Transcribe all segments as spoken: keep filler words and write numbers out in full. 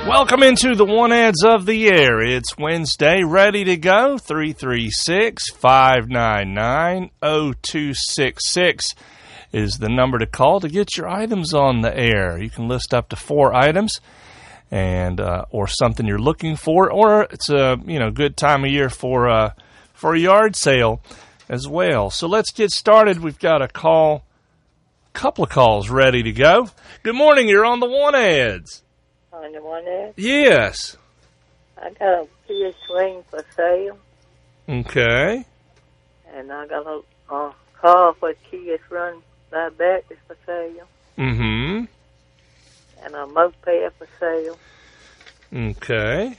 Welcome into the One Ads of the Air. It's Wednesday, ready to go. three three six, five nine nine, zero two six six is the number to call to get your items on the air. You can list up to four items and uh, or something you're looking for, or it's a you know good time of year for uh, for a yard sale as well. So let's get started. We've got a call, a couple of calls ready to go. Good morning. You're on the One Ads. On the One Ad? Yes. I got a Kia Swing for sale. Okay. And I got a, a car for Kia's run by back is for sale. Mm-hmm. And a moped for sale. Okay.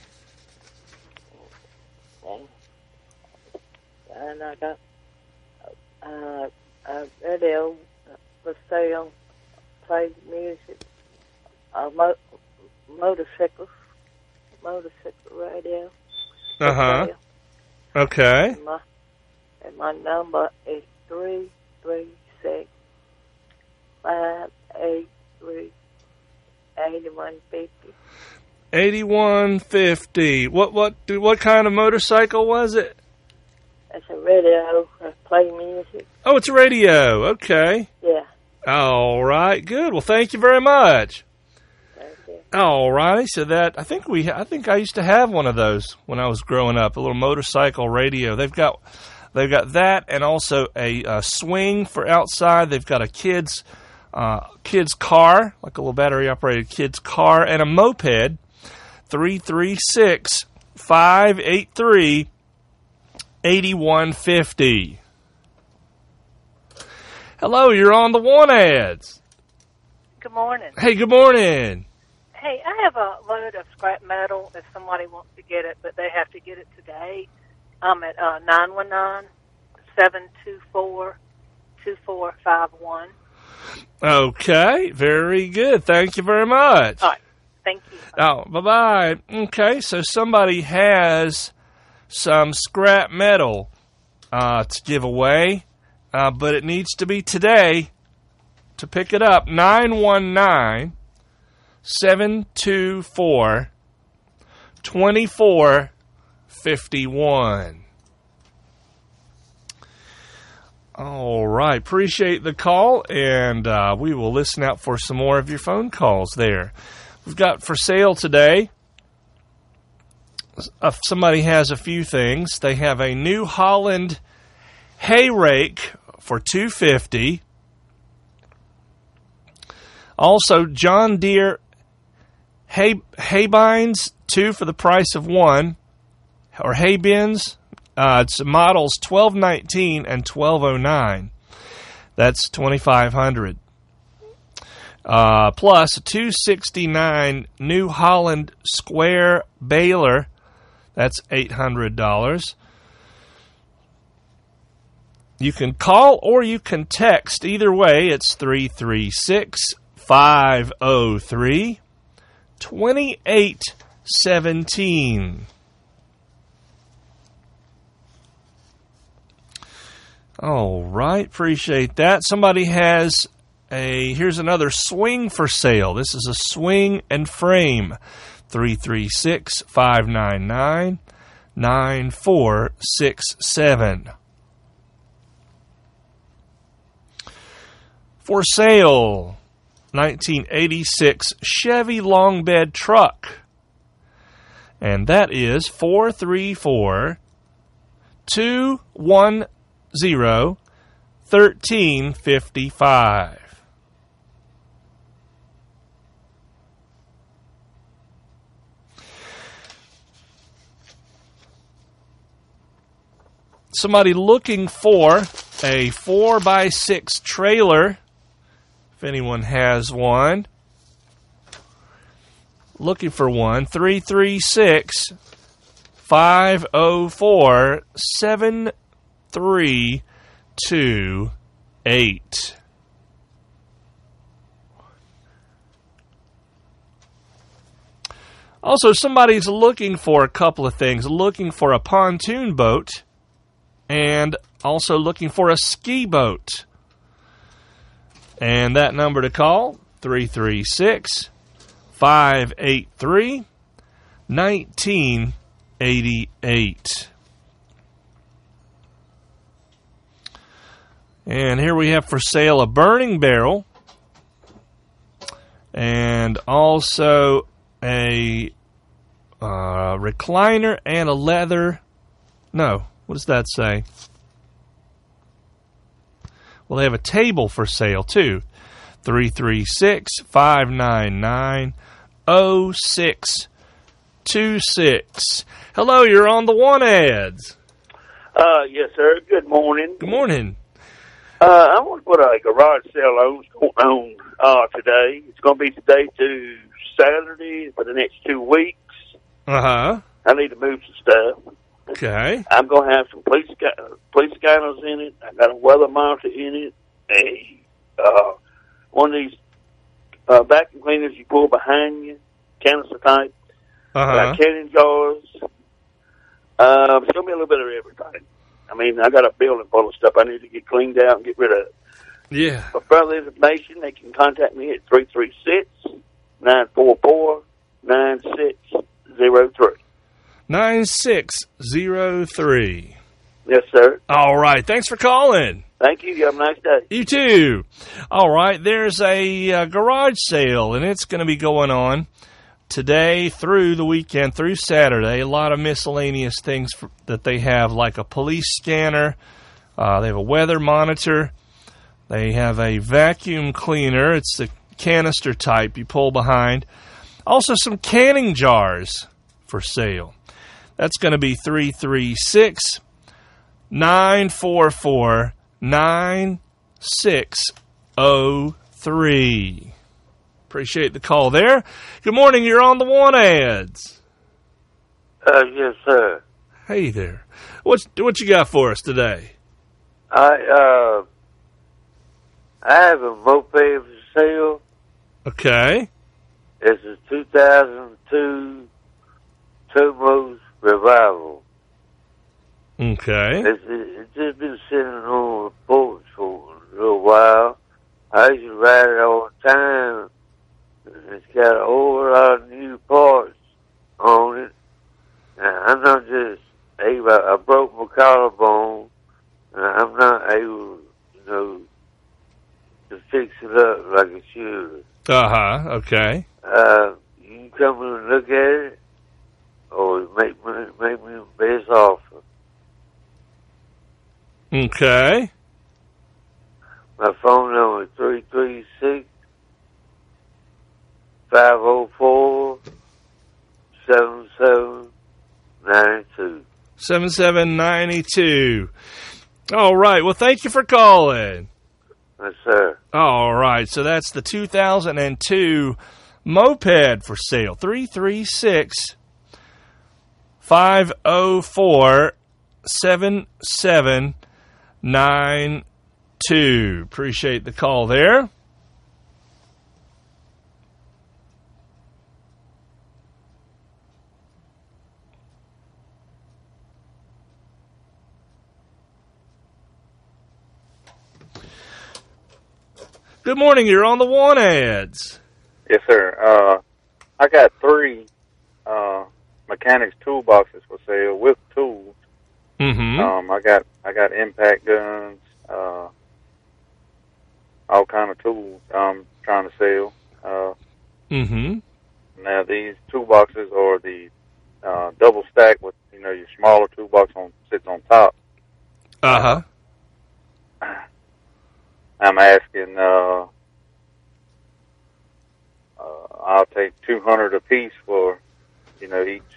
And, and I got uh, a radio for sale, play music, a mo- motorcycles, motorcycle radio. Uh-huh. Okay. And my, and my number is three three six, five eight three, eight one five zero. eighty-one fifty. What what what kind of motorcycle was it? It's a radio, I play music. Oh, it's a radio. Okay. Yeah. All right. Good. Well, thank you very much. Thank you. All righty. So that I think we I think I used to have one of those when I was growing up, a little motorcycle radio. They've got they've got that and also a, a swing for outside. They've got a kids uh, kids car, like a little battery operated kids car, and a moped. Three three six five eight three eighty one fifty. Hello, you're on the One Ads. Good morning. Hey, good morning. Hey, I have a load of scrap metal if somebody wants to get it, but they have to get it today. I'm at uh, nine one nine, seven two four, two four five one. Okay, very good. Thank you very much. All right. Thank you. Oh, bye-bye. Okay, so somebody has some scrap metal uh, to give away, uh, but it needs to be today to pick it up. nine one nine, seven two four, two four five one. All right, appreciate the call, and uh, we will listen out for some more of your phone calls there. We've got for sale today, if somebody has a few things. They have a New Holland hay rake for two hundred fifty dollars. Also, John Deere hay, hay binds, two for the price of one, or hay bins. Uh, it's models twelve nineteen and twelve oh nine. That's twenty-five hundred dollars. Uh, plus a two sixty-nine New Holland square baler. That's eight hundred dollars. You can call or you can text. Either way, it's three three six, five oh three, two eight one seven. All right, appreciate that. Somebody has a, here's another swing for sale. This is a swing and frame. three three six, five nine nine, nine four six seven. For sale, nineteen eighty-six Chevy long bed truck. And that is four three four, two one zero, one three five five. Somebody looking for a four by six trailer, if anyone has one. Looking for one, three three six, five oh four, seven three two eight. Also, somebody's looking for a couple of things. Looking for a pontoon boat and also looking for a ski boat. And that number to call, three three six, five eight three, nineteen eighty-eight. And here we have for sale a burning barrel and also a uh, recliner and a leather. No, what does that say? Well, they have a table for sale, too. three three six, five nine nine, zero six two six. Hello, you're on the One Ads. Uh, yes, sir. Good morning. Good morning. Uh, I want to put a garage sale on going on uh, today. It's going to be today to Saturday for the next two weeks. Uh-huh. I need to move some stuff. Okay. I'm going to have some police sca- police scanners in it. I got a weather monitor in it. A uh, one of these uh, vacuum cleaners you pull behind you, canister type. Uh-huh. Got canning jars. Uh, it's going to be a little bit of everything. I mean, I got a building full of stuff I need to get cleaned out and get rid of. Yeah. For further information, they can contact me at three three six, nine four four, nine six zero three. nine six zero three. Yes, sir. All right. Thanks for calling. Thank you. You have a nice day. You too. All right. There's a uh, garage sale, and it's going to be going on today through the weekend, through Saturday. A lot of miscellaneous things for, that they have, like a police scanner. Uh, they have a weather monitor. They have a vacuum cleaner. It's the canister type you pull behind. Also some canning jars for sale. That's going to be three three six, nine four four, nine six zero three. Appreciate the call there. Good morning. You're on the One Ads. Uh, yes, sir. Hey there. What's what you got for us today? I uh, I have a moped for sale. Okay. It's a two thousand two Turbo Revival. Okay. It's, it's just been sitting on the porch for a little while. I used to ride it all the time. It's got a whole lot of new parts on it. Now, I'm not just able, I broke my collarbone, and I'm not able, you know, to fix it up like it should. Uh-huh. Okay. Uh, you can come in and look at it, or make me, make me the best offer. Okay. My phone number is three three six, five oh four, seven seven nine two. seven seven nine two. All right. Well, thank you for calling. Yes, sir. All right. So that's the two thousand two moped for sale. three three six, five oh four, seven seven nine two. Appreciate the call there. Good morning. You're on the One Ads. Yes, sir. Uh, I got three uh, mechanics toolboxes for sale with tools. Mm-hmm. Um, I got I got impact guns, uh, all kind of tools I'm trying to sell. Uh, Mm-hmm. now these toolboxes are the uh, double stack with you know your smaller toolbox on sits on top. Uh-huh. I'm asking. Uh, uh, I'll take two hundred a piece for you know each.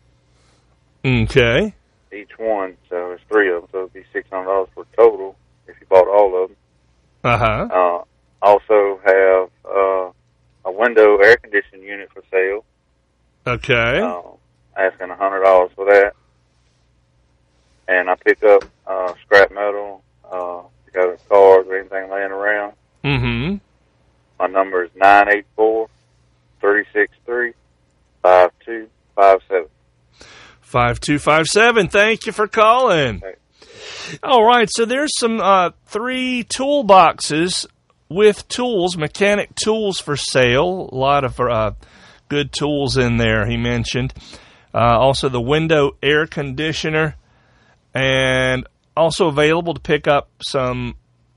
Okay. Each one, so it's three of them, so it'd be six hundred dollars for total if you bought all of them. Uh-huh. Uh, also have uh, a window air conditioning unit for sale. Okay. Uh, asking one hundred dollars for that. And I pick up uh, scrap metal, uh, if you got a card or anything laying around. Mm-hmm. My number is nine eight four, three six three, five two five seven. five two five seven. Thank you for calling. Okay. All right, so there's some uh, three toolboxes with tools, mechanic tools for sale. A lot of uh, good tools in there, he mentioned. Uh, also the window air conditioner, and also available to pick up some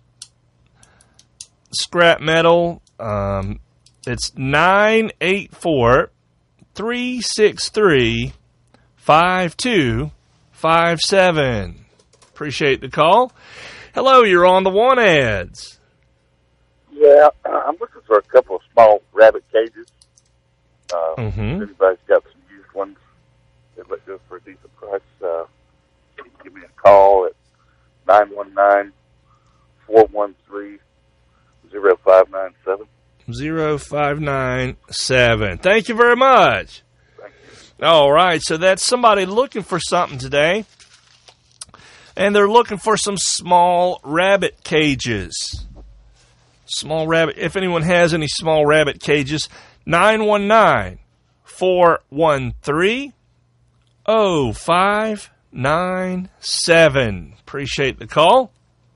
scrap metal. Um, it's nine eight four, three six three, five two five seven. Appreciate the call. Hello, you're on the One Ads. Yeah, uh, I'm looking for a couple of small rabbit cages. Uh, Mm-hmm. If anybody's got some used ones that look good for a decent price, uh, you can give me a call at nine one nine, four one three, zero five nine seven. zero five nine seven. Thank you very much. Thank you. All right, so that's somebody looking for something today, and they're looking for some small rabbit cages. Small rabbit, if anyone has any small rabbit cages, nine one nine, four one three, zero five nine seven. Appreciate the call.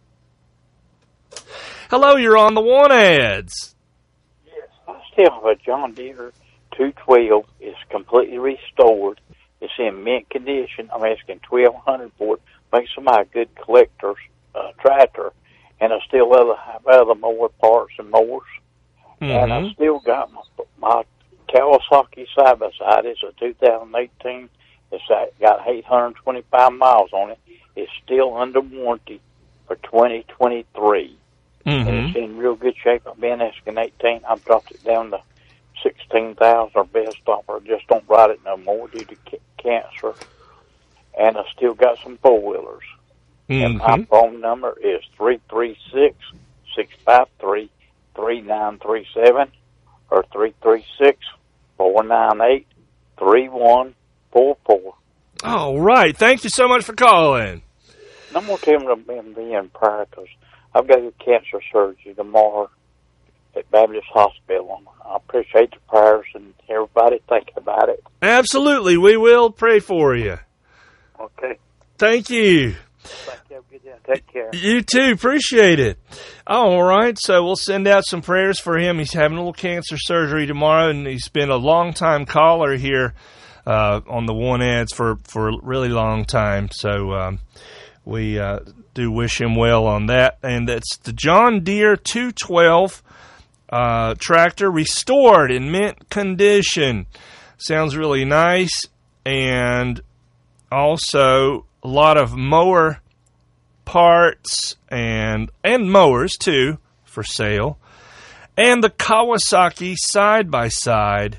Hello, you're on the One Ads. Yes, I still have a John Deere two twelve. It's completely restored. It's in mint condition. I'm asking twelve hundred for it. Makes somebody a good collector's uh, tractor. And I still have, have other mower parts and mowers. Mm-hmm. And I still got my, my Kawasaki side-by-side. It's a two thousand eighteen. It's got eight hundred twenty-five miles on it. It's still under warranty for twenty twenty-three. Mm-hmm. And it's in real good shape. I've been asking eighteen. I've dropped it down to sixteen thousand or best offer. Just don't ride it no more due to ca- cancer. And I still got some four-wheelers. Mm-hmm. And my phone number is three three six, six five three, three nine three seven or three three six, four nine eight, three one four four. All right. Thank you so much for calling. And I'm going to tell them to be in prayer because I've got to do cancer surgery tomorrow at Baptist Hospital. I appreciate the prayers and everybody thinking about it. Absolutely. We will pray for you. Okay. Thank you. Thank you. Have a good day. Take care. You too. Appreciate it. All right. So we'll send out some prayers for him. He's having a little cancer surgery tomorrow, and he's been a long-time caller here uh, on the One Ads for, for a really long time. So um, we uh, do wish him well on that. And that's the John Deere two twelve uh, tractor, restored in mint condition. Sounds really nice. And also a lot of mower parts and and mowers too for sale, and the Kawasaki side by side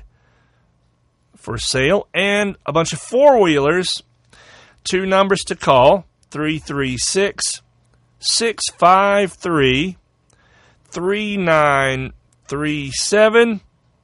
for sale, and a bunch of four wheelers. Two numbers to call: three three six, six five three, three nine three seven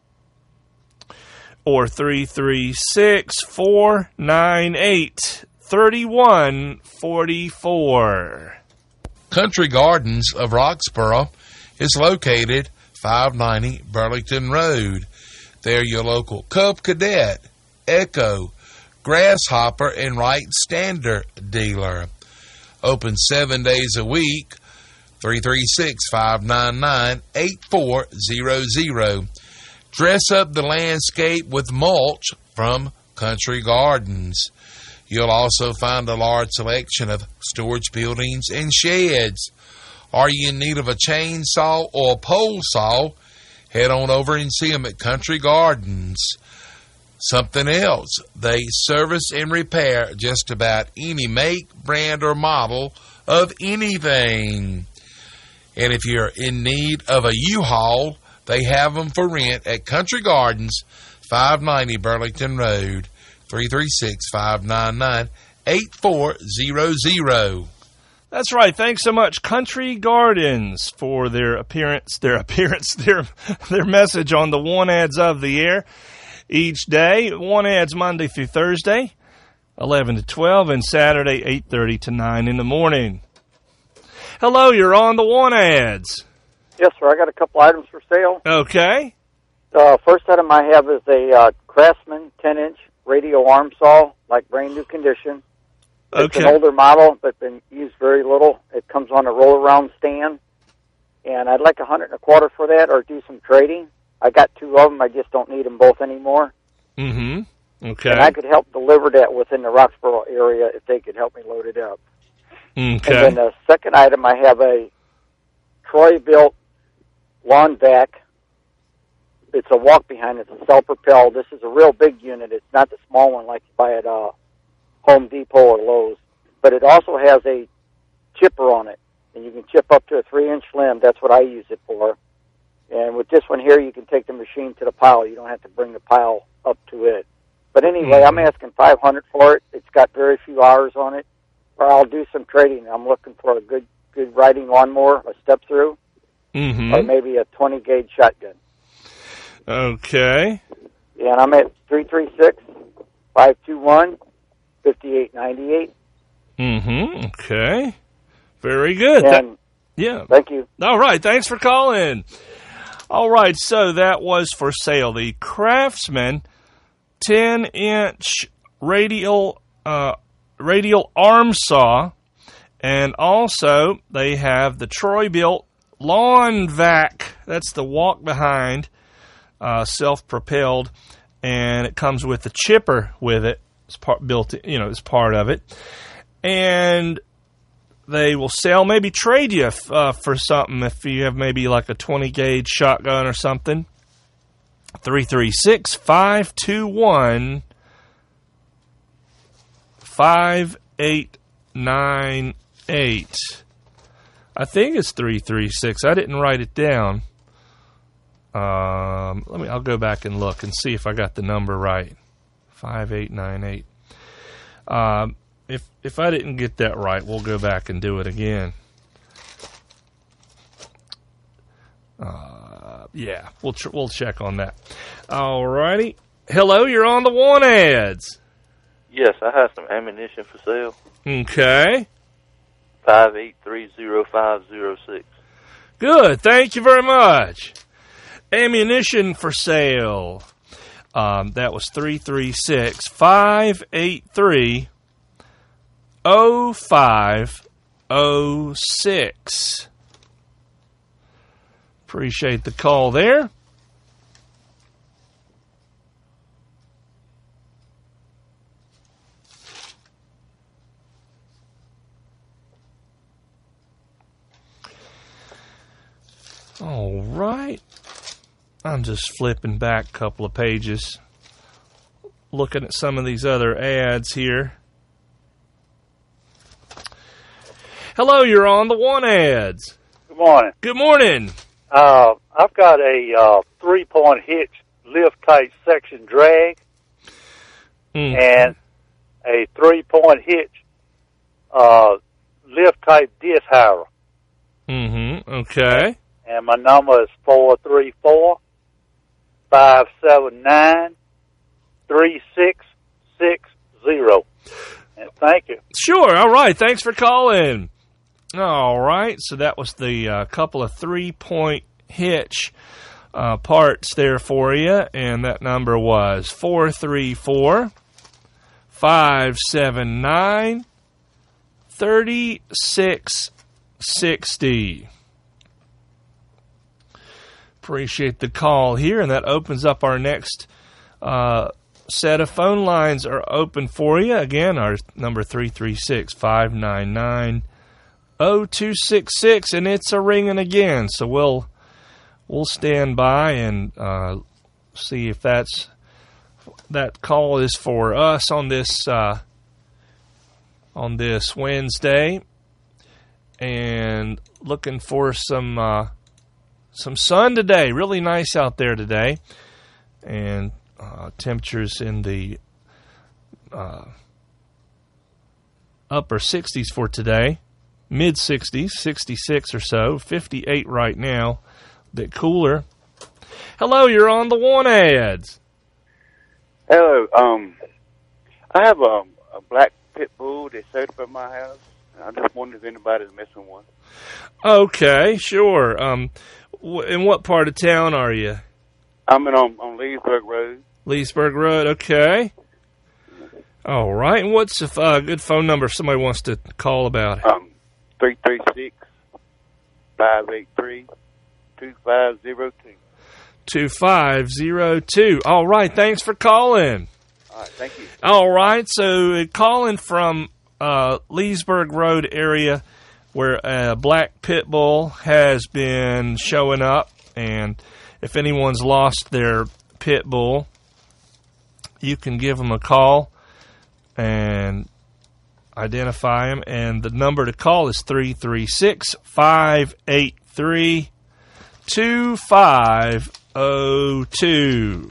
or three three six, four nine eight, three one four four. Country Gardens of Roxborough is located five ninety Burlington Road. They're your local Cub Cadet, Echo, Grasshopper, and Wright Standard dealer. Open seven days a week. three three six, five nine nine, eight four zero zero. Dress up the landscape with mulch from Country Gardens. You'll also find a large selection of storage buildings and sheds. Are you in need of a chainsaw or a pole saw? Head on over and see them at Country Gardens. Something else, they service and repair just about any make, brand, or model of anything. And if you're in need of a U-Haul, they have them for rent at Country Gardens, five ninety Burlington Road. three three six, five nine nine, eight four zero zero. That's right. Thanks so much, Country Gardens, for their appearance, their appearance, their their message on the One Ads of the Air each day. One Ads Monday through Thursday, eleven to twelve, and Saturday, eight thirty to nine in the morning. Hello, you're on the One Ads. Yes, sir. I got a couple items for sale. Okay. Uh, first item I have is a uh, Craftsman ten-inch radio arm saw, like brand new condition. It's Okay. an older model, but been used very little. It comes on a roll-around stand, and I'd like a hundred and a quarter for that, or do some trading. I got two of them. I just don't need them both anymore. Mm-hmm. Okay. And I could help deliver that within the Roxborough area if they could help me load it up. Okay. And then the second item, I have a Troy-built lawn vac. It's a walk-behind. It's a self-propelled. This is a real big unit. It's not the small one like you buy at uh, Home Depot or Lowe's. But it also has a chipper on it, and you can chip up to a three-inch limb. That's what I use it for. And with this one here, you can take the machine to the pile. You don't have to bring the pile up to it. But anyway, Mm-hmm. I'm asking five hundred dollars for it. It's got very few hours on it. Or I'll do some trading. I'm looking for a good good riding lawnmower, a step-through, Mm-hmm. or maybe a twenty-gauge shotgun. Okay. Yeah, and I'm at three three six, five two one, five eight nine eight. Mm-hmm. Okay. Very good. And That, yeah. thank you. All right. Thanks for calling. All right. So that was for sale. The Craftsman ten-inch radial uh, radial arm saw, and also they have the Troy-built lawn vac. That's the walk-behind, uh, self-propelled, and it comes with a chipper with it. It's part built, you know, it's part of it, and they will sell, maybe trade you uh, for something if you have maybe like a twenty-gauge shotgun or something. three three six, five two one, five eight nine eight. I think it's three three six. I didn't write it down. Um, let me. I'll go back and look and see if I got the number right. five eight nine eight. Um, if if I didn't get that right, we'll go back and do it again. Uh, yeah, we'll tr- we'll check on that. All righty. Hello, you're on the want ads. Yes, I have some ammunition for sale. Okay. Five eight three zero five zero six. Good. Thank you very much. Ammunition for sale. Um, that was three three six, five eight three, zero five zero six. Appreciate the call there. All right. I'm just flipping back a couple of pages, looking at some of these other ads here. Hello, you're on the one ads. Good morning. Good morning. Uh, I've got a uh, three-point hitch lift-tight section drag Mm. and a three-point hitch uh, lift-tight disc harrow. Mm-hmm. Okay. And my number is four three four, five seven nine, three six six zero. And thank you. Sure. All right. Thanks for calling. All right. So that was the uh, couple of three-point hitch uh, parts there for you. And that number was four three four, five seven nine, three six six zero. Appreciate the call here. And that opens up our next uh, set of phone lines are open for you. Again, our number three three six, five nine nine, zero two six six, and it's a ringing again. So we'll we'll stand by and uh, see if that's that call is for us on this uh, on this Wednesday, and looking for some uh, some sun today. Really nice out there today, and uh, temperatures in the uh, upper sixties for today. Mid sixties, sixty-six or so, fifty-eight right now, a bit cooler. Hello, you're on the one ads. Hello, um, I have a, a black pit bull that's set up at my house. I just wondered if anybody's missing one. Okay, sure. Um, w- in what part of town are you? I'm in on, on Leesburg Road. Leesburg Road, okay. All right, and what's a uh, good phone number if somebody wants to call about it? Um, three three six, five eight three, two five zero two. two five zero two. All right, thanks for calling. All All right, thank you. All right, so uh, calling from uh, Leesburg Road area where a black pit bull has been showing up, and if anyone's lost their pit bull, you can give them a call and identify him, and the number to call is three three six, five eight three, two five zero two.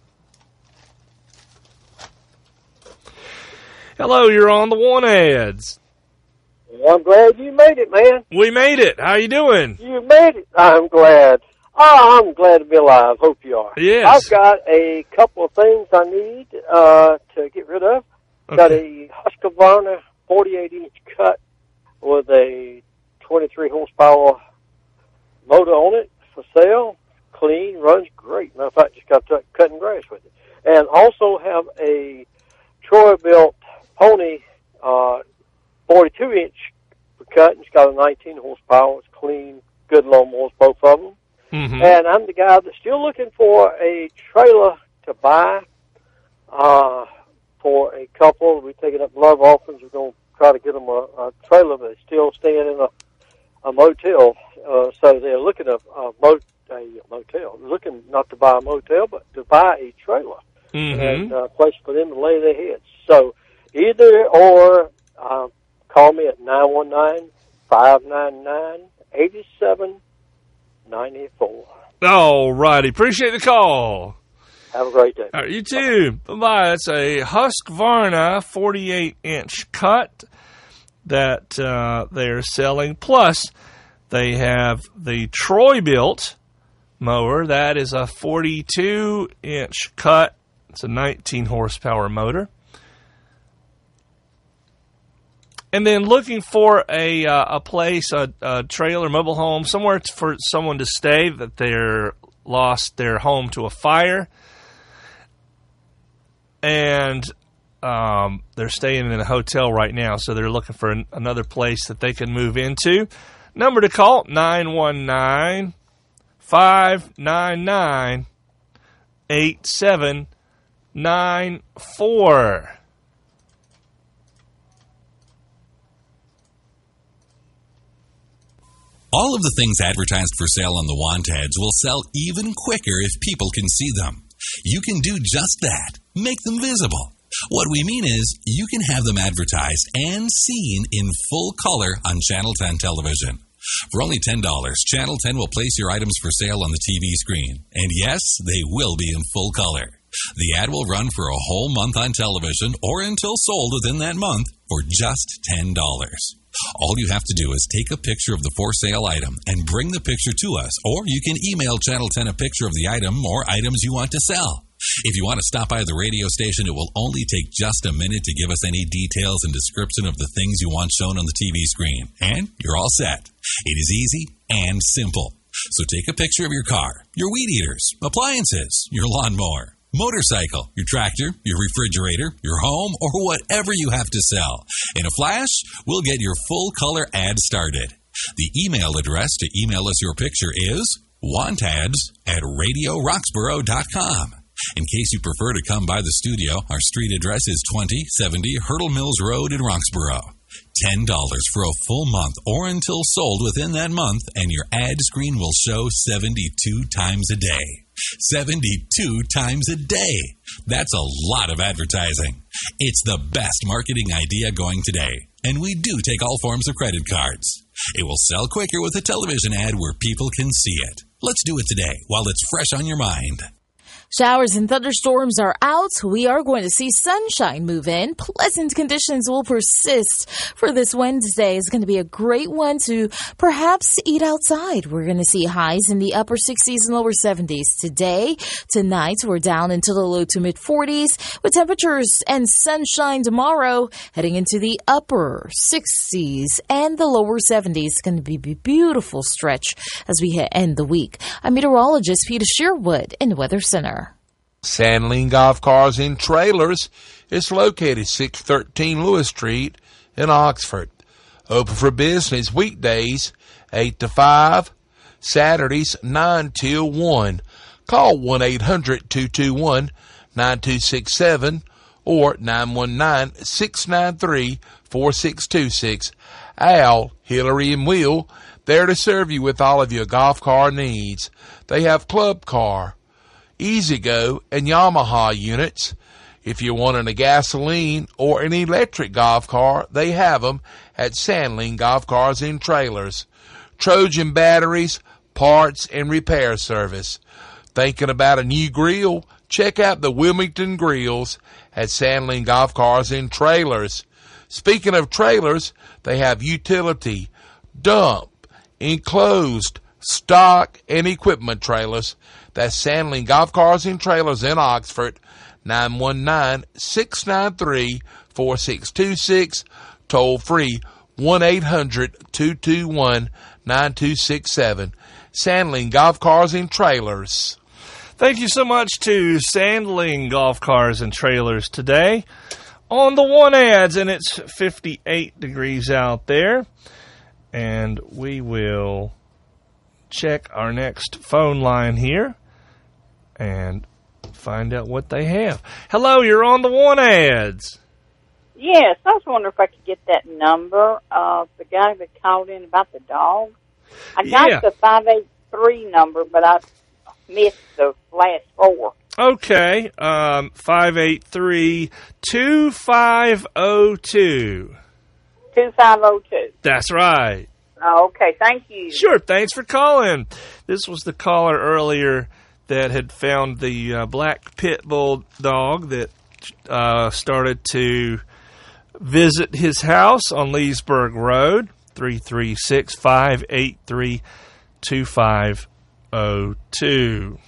Hello, you're on the One Ads. Well, I'm glad you made it, man. We made it. How you doing? You made it. I'm glad. Oh, I'm glad to be alive. Hope you are. Yes. I've got a couple of things I need uh, to get rid of. Okay. Got a Husqvarna forty-eight inch cut with a twenty-three horsepower motor on it for sale. Clean, runs great. Matter of fact, just got to cutting grass with it. And also have a Troy-built pony uh, forty-two inch for cutting. It's got a nineteen horsepower. It's clean, good lawnmowers, both of them. Mm-hmm. And I'm the guy that's still looking for a trailer to buy uh, for a couple. We're taking up love offerings. We're going to try to get them a, a trailer, but they're still staying in a, a motel. Uh, so they're looking at a, mo- a motel. They're looking not to buy a motel, but to buy a trailer. Mm-hmm. And a uh, place for them to lay their heads. So either or, uh, call me at nine one nine, five nine nine, eight seven nine four. All righty. Appreciate the call. Have a great day. All right, you too. Bye-bye. It's a Husqvarna forty-eight inch cut that uh, they're selling. Plus, they have the Troy-built mower. That is a forty-two inch cut. It's a nineteen horsepower motor. And then looking for a uh, a place, a, a trailer, mobile home, somewhere for someone to stay that they're lost their home to a fire, and um, they're staying in a hotel right now, so they're looking for an, another place that they can move into. Number to call, nine one nine, five nine nine, eight seven nine four. All of the things advertised for sale on the want ads will sell even quicker if people can see them. You can do just that. Make them visible. What we mean is you can have them advertised and seen in full color on Channel ten television. For only ten dollars, Channel ten will place your items for sale on the T V screen. And yes, they will be in full color. The ad will run for a whole month on television or until sold within that month for just ten dollars. All you have to do is take a picture of the for sale item and bring the picture to us, or you can email Channel ten a picture of the item or items you want to sell. If you want to stop by the radio station, it will only take just a minute to give us any details and description of the things you want shown on the T V screen, and you're all set. It is easy and simple. So take a picture of your car, your weed eaters, appliances, your lawnmower, motorcycle, your tractor, your refrigerator, your home, or whatever you have to sell. In a flash, we'll get your full color ad started. The email address to email us your picture is wantads at radio roxborough dot com. In case you prefer to come by the studio, our street address is twenty seventy Hurdle Mills Road in Roxborough. ten dollars for a full month or until sold within that month, and your ad screen will show seventy-two times a day. seventy-two times a day. That's a lot of advertising. It's the best marketing idea going today, and we do take all forms of credit cards. It will sell quicker with a television ad where people can see it. Let's do it today while it's fresh on your mind. Showers and thunderstorms are out. We are going to see sunshine move in. Pleasant conditions will persist for this Wednesday. It's going to be a great one to perhaps eat outside. We're going to see highs in the upper sixties and lower seventies today. Tonight, we're down into the low to mid forties with temperatures and sunshine tomorrow heading into the upper sixties and the lower seventies. It's going to be a beautiful stretch as we end the week. I'm meteorologist Peter Sherwood in the Weather Center. Sandling Golf Cars and Trailers is located six thirteen Lewis Street in Oxford. Open for business weekdays eight to five, Saturdays nine till one. Call one eight hundred two two one nine two six seven or nine one nine, six nine three, four six two six. Al, Hillary, and Will, there to serve you with all of your golf car needs. They have Club Car, Easy Go, and Yamaha units. If you're wanting a gasoline or an electric golf car, they have them at Sandling Golf Cars and Trailers. Trojan batteries, parts, and repair service. Thinking about a new grill? Check out the Wilmington Grills at Sandling Golf Cars and Trailers. Speaking of trailers, they have utility, dump, enclosed, stock, and equipment trailers. That's Sandling Golf Cars and Trailers in Oxford, nine one nine, six nine three, four six two six, toll free one eight hundred, two two one, nine two six seven. Sandling Golf Cars and Trailers. Thank you so much to Sandling Golf Cars and Trailers today on the One Ads, and it's fifty-eight degrees out there. And we will check our next phone line here and find out what they have. Hello, you're on the One Ads. Yes, I was wondering if I could get that number of the guy that called in about the dog. I got Yeah. the five eight three number, but I missed the last four. Okay, um, five eight three, two five zero two. two five zero two. That's right. Oh, okay, thank you. Sure, thanks for calling. This was the caller earlier that had found the uh, black pit bull dog that uh, started to visit his house on Leesburg Road, three three six, five eight three, two five zero two.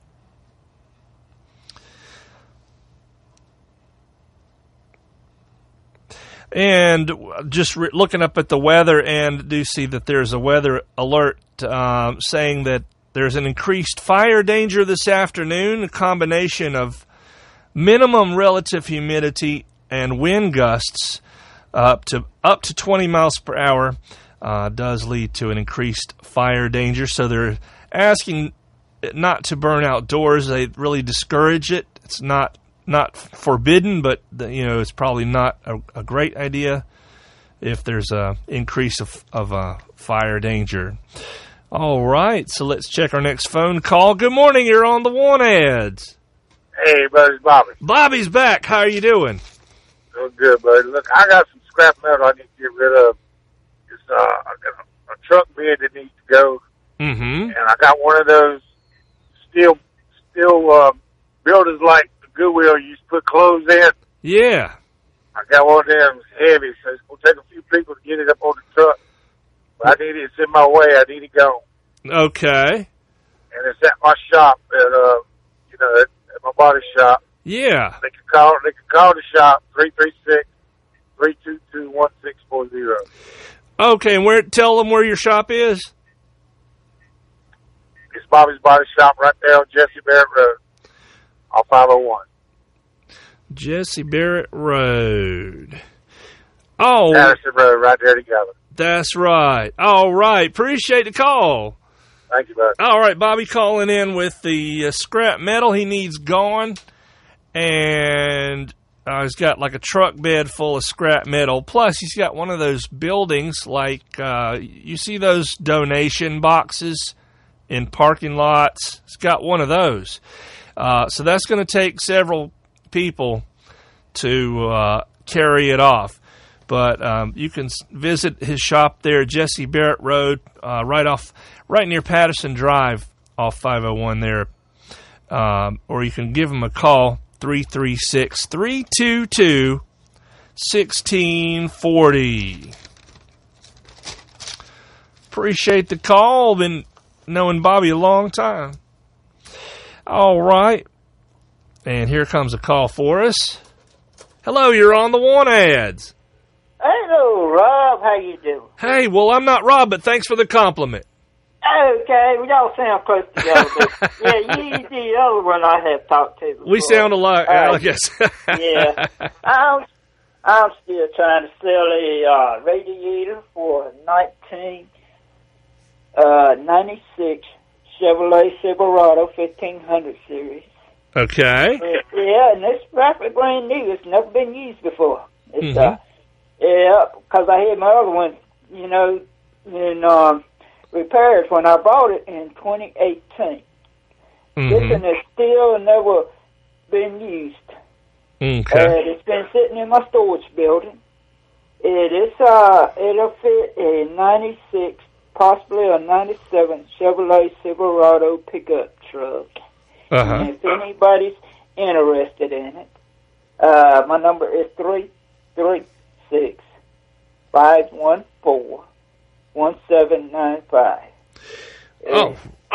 And just re- looking up at the weather, and do see that there's a weather alert uh, saying that there's an increased fire danger this afternoon, a combination of minimum relative humidity and wind gusts up to up to twenty miles per hour uh, does lead to an increased fire danger. So they're asking not to burn outdoors. They really discourage it. It's not not forbidden, but you know it's probably not a, a great idea if there's a increase of of uh, fire danger. All right, so let's check our next phone call. Good morning, you're on the One Ads. Hey, buddy, it's Bobby. Bobby's back. How are you doing? Doing good, buddy. Look, I got some scrap metal I need to get rid of. It's uh, I got a, a truck bed that needs to go, Mm-hmm. and I got one of those steel steel uh, builders like the Goodwill you used to put clothes in. Yeah. I got one of them. It's heavy, so it's gonna take a few people to get it up on the truck. But I need it. It's in my way. I need it gone. Okay. And it's at my shop at uh, you know, at, at my body shop. Yeah. They can call. They can call the shop three three six, three two two, one six four zero. Okay, and where? Tell them where your shop is. It's Bobby's Body Shop right there on Jesse Barrett Road, off five oh one. Jesse Barrett Road. Oh, Patterson Road, right there together. That's right. All right. Appreciate the call. Thank you, bud. All right, Bobby calling in with the uh, scrap metal he needs gone. And uh, he's got like a truck bed full of scrap metal. Plus, he's got one of those buildings like uh, you see those donation boxes in parking lots. He's got one of those. Uh, so that's going to take several people to uh, carry it off. But um, you can visit his shop there, Jesse Barrett Road, uh, right off, right near Patterson Drive, off five oh one there. Um, or you can give him a call, three three six, three two two, one six four zero. Appreciate the call. Been knowing Bobby a long time. All right. And here comes a call for us. Hello, you're on the One Ads. Hello, Rob. How you doing? Hey, well, I'm not Rob, but thanks for the compliment. Okay, we all sound close together. But yeah, you the other one I have talked to before. We sound alike, Uh, I guess. yeah. I'm, I'm still trying to sell a uh, radiator for a nineteen ninety-six Chevrolet Silverado fifteen hundred series. Okay. Uh, yeah, and it's practically brand new. It's never been used before. It's, Mm-hmm. uh, yeah, because I had my other one, you know, in um, repairs when I bought it in twenty eighteen. Mm-hmm. This one has still never been used. Okay. Uh, it's been sitting in my storage building. It is, uh, it'll fit a ninety-six, possibly a ninety-seven Chevrolet Silverado pickup truck. Uh-huh. And if anybody's interested in it, uh, my number is three three six, five one four, one seven nine five. Oh.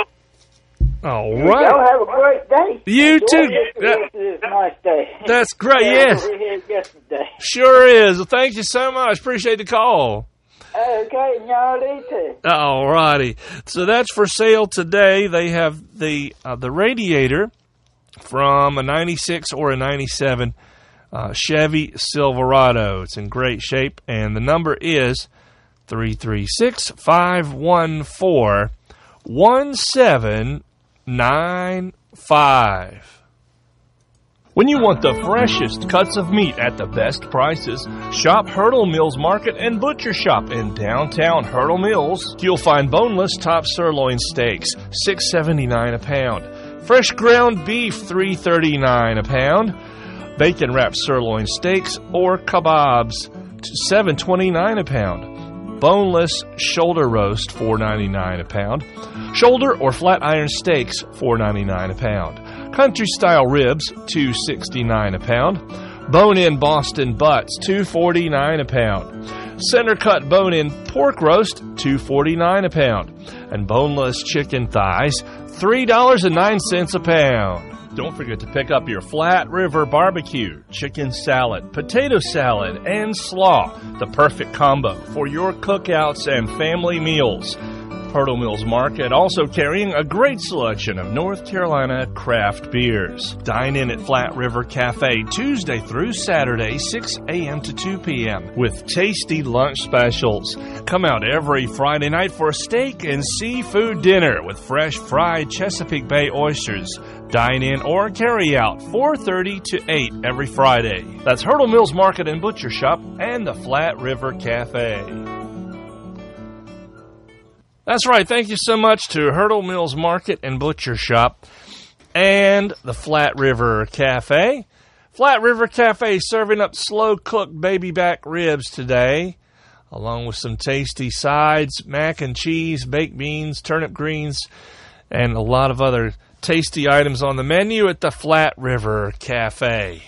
All Y'all right. have a great day. You Enjoy too. This, this is a nice day. That's great, yes. We had yesterday. Sure is. Well, thank you so much. Appreciate the call. Okay, and y'all do too. All righty. So that's for sale today. They have the uh, the radiator from a ninety-six or a ninety-seven uh, Chevy Silverado. It's in great shape, and the number is three three six, five one four, one seven nine five. When you want the freshest cuts of meat at the best prices, shop Hurdle Mills Market and Butcher Shop in downtown Hurdle Mills. You'll find boneless top sirloin steaks, six seventy-nine a pound. Fresh ground beef, three thirty-nine a pound. Bacon wrapped sirloin steaks or kebabs, seven twenty-nine a pound. Boneless shoulder roast, four ninety-nine a pound. Shoulder or flat iron steaks, four ninety-nine a pound. Country style ribs, two sixty-nine a pound. Bone-in Boston butts, two forty-nine a pound. Center cut bone-in pork roast, two forty-nine a pound. And boneless chicken thighs, three dollars and nine cents a pound. Don't forget to pick up your Flat River Barbecue, chicken salad, potato salad, and slaw, the perfect combo for your cookouts and family meals. Hurdle Mills Market also carrying a great selection of North Carolina craft beers. Dine in at Flat River Cafe Tuesday through Saturday, six a.m. to two p.m. with tasty lunch specials. Come out every Friday night for a steak and seafood dinner with fresh fried Chesapeake Bay oysters. Dine in or carry out four thirty to eight every Friday. That's Hurdle Mills Market and Butcher Shop and the Flat River Cafe. That's right. Thank you so much to Hurdle Mills Market and Butcher Shop and the Flat River Cafe. Flat River Cafe serving up slow-cooked baby back ribs today, along with some tasty sides, mac and cheese, baked beans, turnip greens, and a lot of other tasty items on the menu at the Flat River Cafe.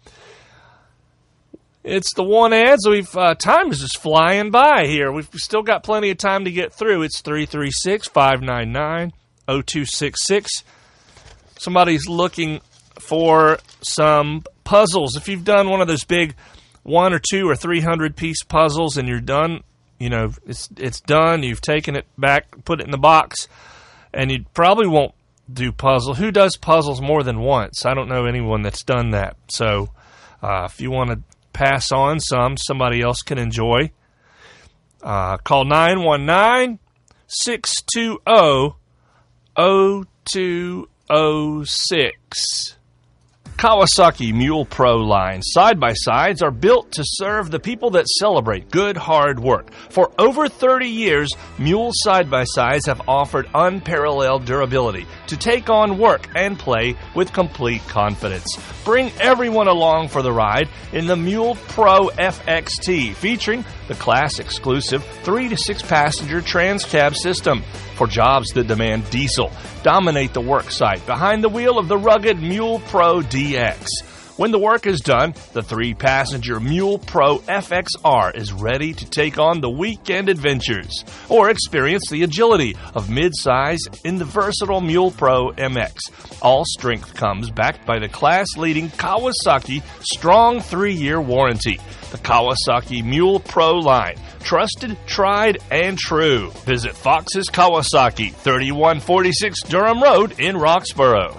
It's the one ads. We've uh, time is just flying by here. We've still got plenty of time to get through. It's three three six, five nine nine, zero two six six. Somebody's looking for some puzzles. If you've done one of those big one or two or three hundred piece puzzles and you're done, you know, it's it's done. You've taken it back, put it in the box, and you probably won't do puzzle. Who does puzzles more than once? I don't know anyone that's done that. So uh, if you want to pass on some somebody else can enjoy, uh, call nine one nine, six two zero, zero two zero six. Kawasaki Mule Pro line side-by-sides are built to serve the people that celebrate good hard work. For over thirty years, Mule side-by-sides have offered unparalleled durability to take on work and play with complete confidence. Bring everyone along for the ride in the Mule Pro F X T, featuring the class-exclusive three to six passenger trans-cab system. For jobs that demand diesel, dominate the work site behind the wheel of the rugged Mule Pro D X. When the work is done, the three-passenger Mule Pro F X R is ready to take on the weekend adventures. Or experience the agility of midsize in the versatile Mule Pro M X. All strength comes backed by the class-leading Kawasaki strong three-year warranty. The Kawasaki Mule Pro line. Trusted, tried, and true. Visit Fox's Kawasaki, thirty-one forty-six Durham Road in Roxborough.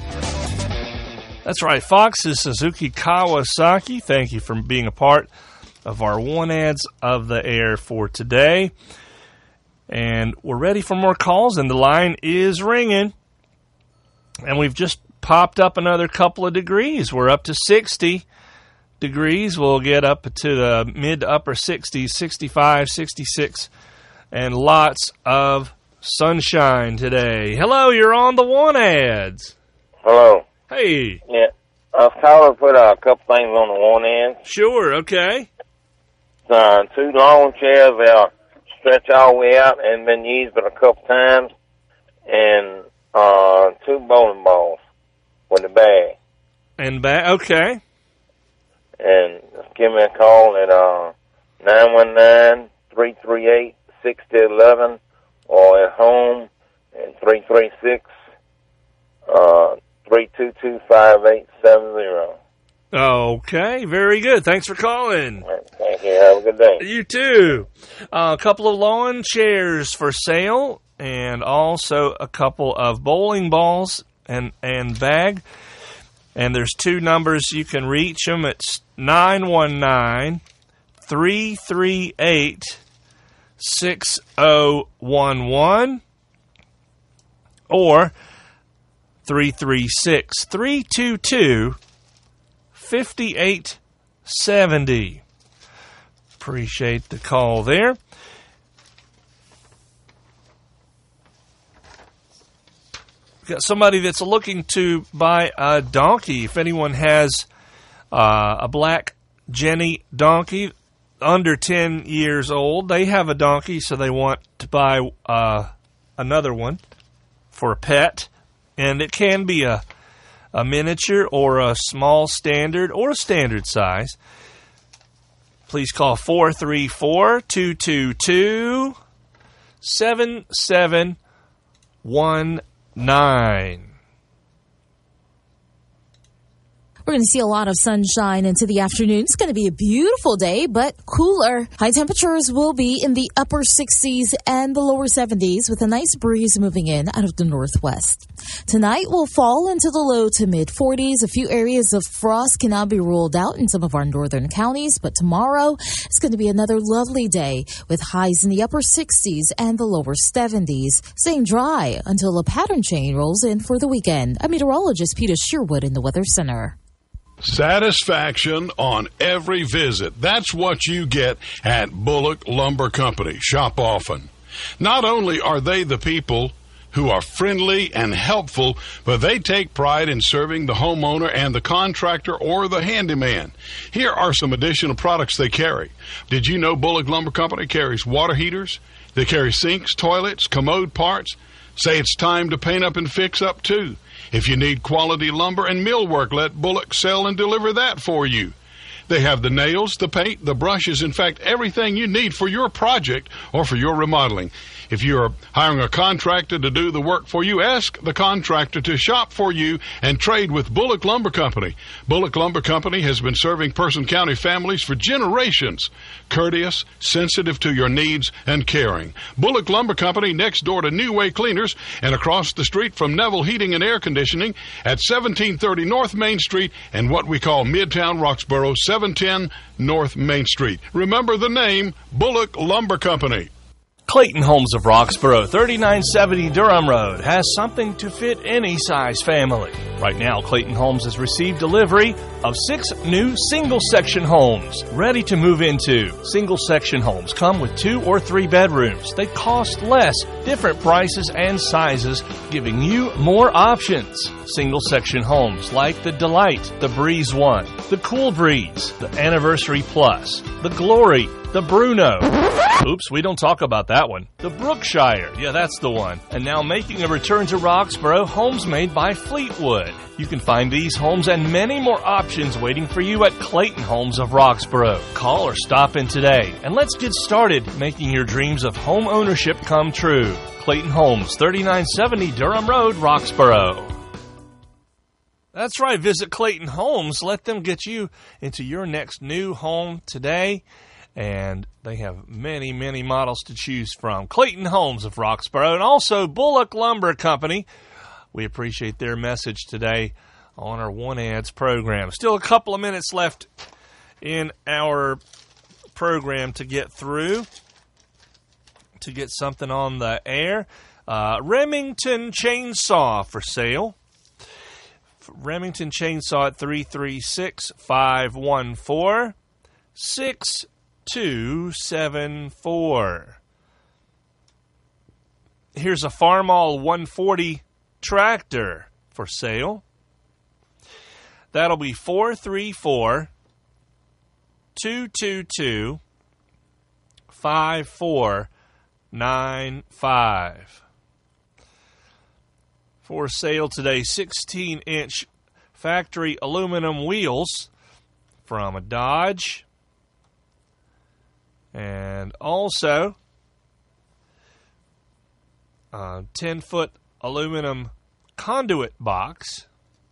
That's right, Fox's Suzuki Kawasaki. Thank you for being a part of our one ads of the air for today. And we're ready for more calls, and the line is ringing. And we've just popped up another couple of degrees. We're up to sixty degrees. We'll get up to the mid to upper sixties, sixty-five, sixty-six, and lots of sunshine today. Hello, you're on the One Ads. Hello. Hey. Yeah, I was calling to put a couple things on the one end. Sure, okay. Uh, two lawn chairs, they'll stretch all the way out and been used but a couple times, and uh, two bowling balls with the bag. And bag, okay. And just give me a call at uh, nine one nine, three three eight, six zero one one or at home at three three six, three two two, five eight seven zero. Okay, very good. Thanks for calling. Thank you. Have a good day. You too. Uh, a couple of lawn chairs for sale, and also a couple of bowling balls and, and bag. And there's two numbers you can reach them. It's nine one nine, three three eight, six zero one one or three three six, three two two, five eight seven zero. Appreciate the call there. Got somebody that's looking to buy a donkey. If anyone has uh, a black Jenny donkey under ten years old, they have a donkey, so they want to buy uh, another one for a pet. And it can be a, a miniature or a small standard or a standard size. Please call four three four, two two two, seven seven one nine. We're going to see a lot of sunshine into the afternoon. It's going to be a beautiful day, but cooler. High temperatures will be in the upper sixties and the lower seventies with a nice breeze moving in out of the northwest. Tonight will fall into the low to mid forties. A few areas of frost cannot be ruled out in some of our northern counties, but tomorrow it's going to be another lovely day with highs in the upper sixties and the lower seventies, staying dry until a pattern chain rolls in for the weekend. I'm meteorologist Peter Sherwood in the Weather Center. Satisfaction on every visit. That's what you get at Bullock Lumber Company. Shop often. Not only are they the people who are friendly and helpful, but they take pride in serving the homeowner and the contractor or the handyman. Here are some additional products they carry. Did you know Bullock Lumber Company carries water heaters? They carry sinks, toilets, commode parts. Say it's time to paint up and fix up too. If you need quality lumber and millwork, let Bullock sell and deliver that for you. They have the nails, the paint, the brushes, in fact, everything you need for your project or for your remodeling. If you are hiring a contractor to do the work for you, ask the contractor to shop for you and trade with Bullock Lumber Company. Bullock Lumber Company has been serving Person County families for generations. Courteous, sensitive to your needs, and caring. Bullock Lumber Company next door to New Way Cleaners and across the street from Neville Heating and Air Conditioning at seventeen thirty North Main Street and what we call Midtown Roxborough, seven ten North Main Street. Remember the name, Bullock Lumber Company. Clayton Homes of Roxborough, thirty-nine seventy Durham Road, has something to fit any size family. Right now, Clayton Homes has received delivery of six new single-section homes ready to move into. Single-section homes come with two or three bedrooms. They cost less, different prices and sizes, giving you more options. Single-section homes like the Delight, the Breeze One, the Cool Breeze, the Anniversary Plus, the Glory, the Bruno. Oops, we don't talk about that one. The Brookshire. Yeah, that's the one. And now making a return to Roxborough, homes made by Fleetwood. You can find these homes and many more options waiting for you at Clayton Homes of Roxborough. Call or stop in today, and let's get started making your dreams of home ownership come true. Clayton Homes, thirty-nine seventy Durham Road, Roxborough. That's right. Visit Clayton Homes. Let them get you into your next new home today. And they have many, many models to choose from. Clayton Homes of Roxborough and also Bullock Lumber Company. We appreciate their message today on our One Ads program. Still a couple of minutes left in our program to get through, to get something on the air. Uh, Remington chainsaw for sale. Remington Chainsaw at three three six, five one four, six two seven four. Here's a Farmall one forty tractor for sale. That'll be four three four, two two two, five four nine five. For sale today, sixteen inch factory aluminum wheels from a Dodge. And also a ten foot aluminum conduit box.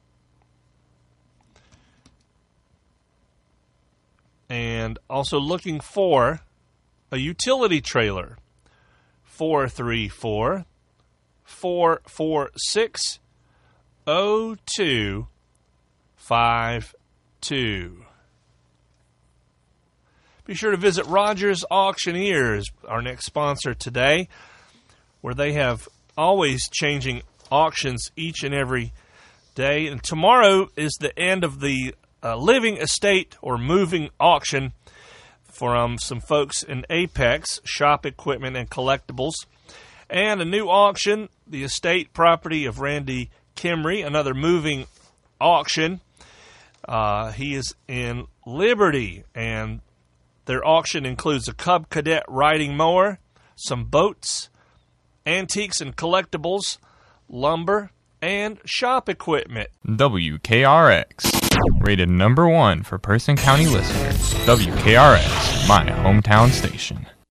And also looking for a utility trailer. four three four, four four six, zero two five two. Be sure to visit Rogers Auctioneers, our next sponsor today, where they have always changing auctions each and every day. And tomorrow is the end of the uh, living estate or moving auction from some folks in Apex, Shop Equipment and Collectibles. And a new auction, the estate property of Randy Kimry, another moving auction. Uh, he is in Liberty, and their auction includes a Cub Cadet riding mower, some boats, antiques and collectibles, lumber, and shop equipment. W K R X, rated number one for Person County listeners. W K R X, my hometown station.